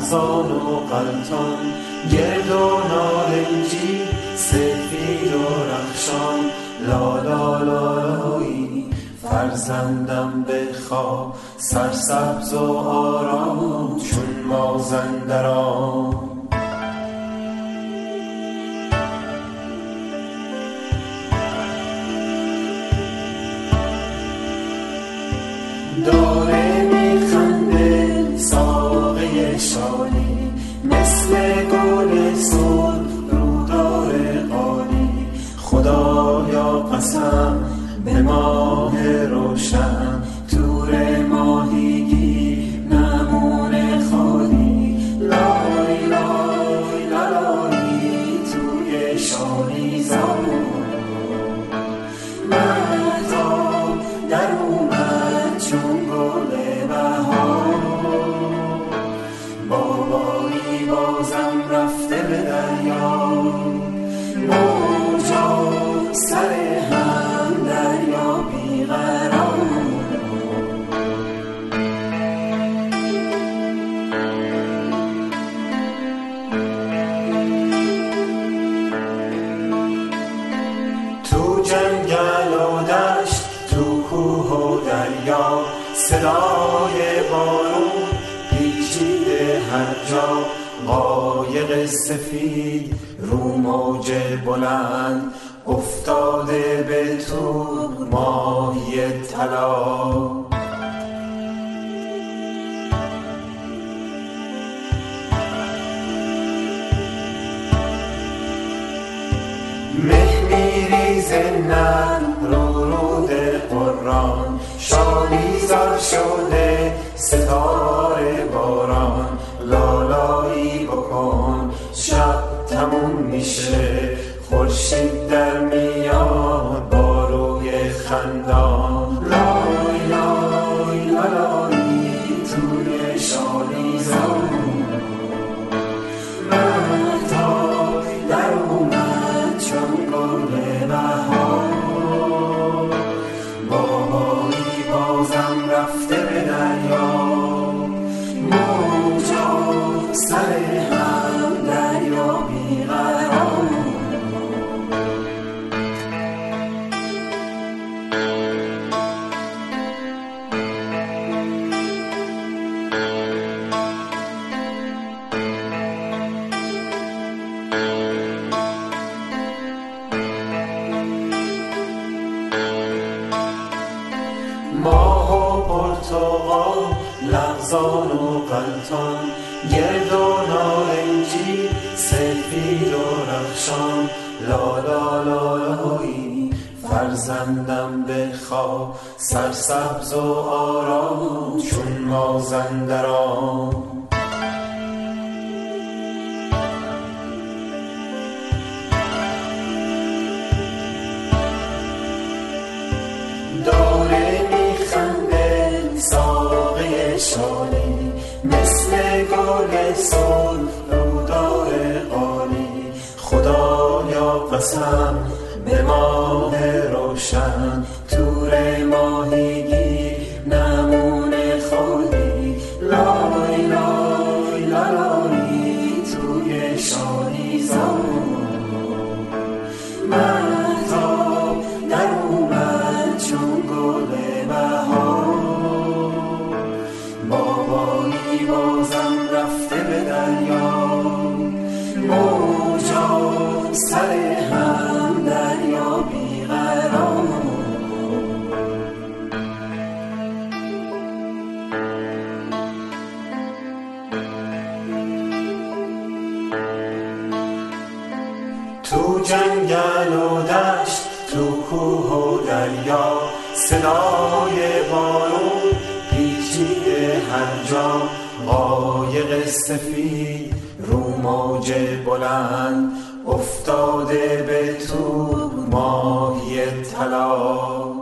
لغزان و غلطان، گرد و نارنجی، سفید و رخشان، لا لا لا لایی فرزندم بخواب، سرسبز و آرام چون مازندران. داره میخنده ساقه شالی، مثل گل سرخ رودار قالی. خدایا قسم به ماه روشن، تور ماهیگی نمونه خالی. لای لای لالایی توی شالی زمان، مهتاب در اومد چون گل بهار. بابایی بازم رفته به دریا، موجا سر هم دریا بیقرار. تو جنگل و دشت، تو کوه و دریا، صدای بارون پیچیده هر جا. قایق سفید رو موج بلند، افتاده به تو ماهی طلا. مه میریزه نرم رو رود قرآن، شالیزار شده ستاره باران. لالایی بکن شب تموم میشه، خورشید در میاد با روی خندان. لای لای لالایی توی شالیزار، مهتاب در اومد چون گل بهار. بابایی بازم رفته به دریا، موجا سر هم دریا بیقرار. ماه و پرتقال، لغزان و غلطان، گرد و نارنجی، سفید و رخشان. لا لا لا لایی فرزندم بخواب، سرسبز و آرام چون مازندران. داره میخنده ساقه شالی، مثل گل سرخ رودار قالی. خدایا قسم به ماه روشن، تور ماهیگی نمونه خالی. لای لای لالایی توی شالیزار، مهتاب در اومد چون گل بهار. بابایی بازم رفته به دریا، موجا سر هم دریا بیقرار. تو جنگل و دشت، تو کوه و دریا، صدای بارون پیچیده هر جا. قایق سفید رو موج بلند، افتاده به تو ماهی طلا.